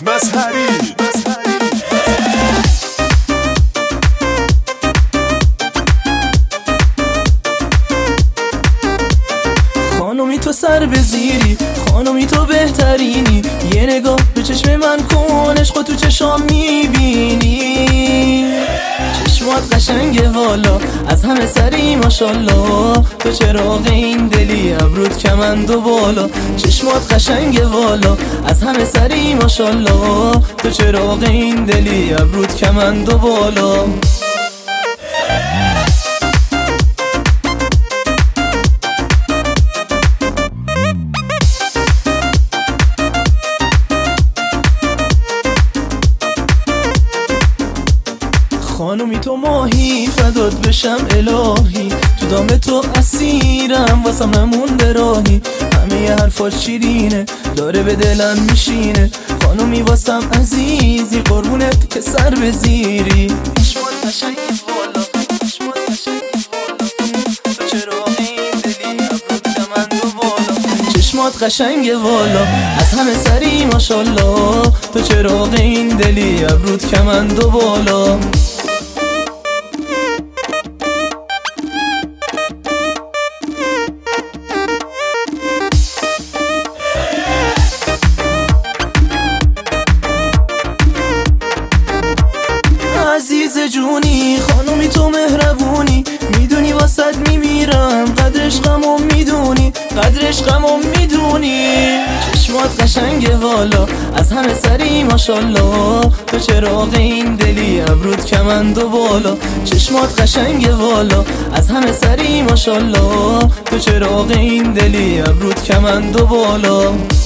مظهری خانومی تو سر بزیری، خانومی تو بهترینی، یه نگاه به چشم من کن، عشقو تو چشام میبینی. چشمات قشنگه والا، از همه سری ماشالله، تو چراغ این دلی، ابرود کمند و بالا. چشمات قشنگه والا، از همه سری ماشالله، تو چراغ این دلی، ابرود کمند و بالا. خانومی تو ماهی، فدات بشم الهی، تو دام تو اسیرم، واسم نمونده راهی. همه حرفات شیرینه، داره به دلم میشینه. خانومی واسم عزیزی، قربونت که سر بزیری. چشمات قشنگی والا، چشمات قشنگی والا، تو چرا این دلی، ابرود کمند و بالا. چشمات قشنگه والا، از همه سری ماشالله، تو چرا این دلی، ابرود کمند و بالا. عزیز جونی، خانومی تو مهربونی، میدونی واسط میمیرم، قدرش غمو میدونی، قدرش غمو میدونی. چشمات قشنگه والا، از همه سری ماشالله، تو چراغ این دلی، ابرود کمند و بالا. چشمات قشنگه والا، از همه سری ماشالله، تو چراغ این دلی، ابرود کمند و بالا.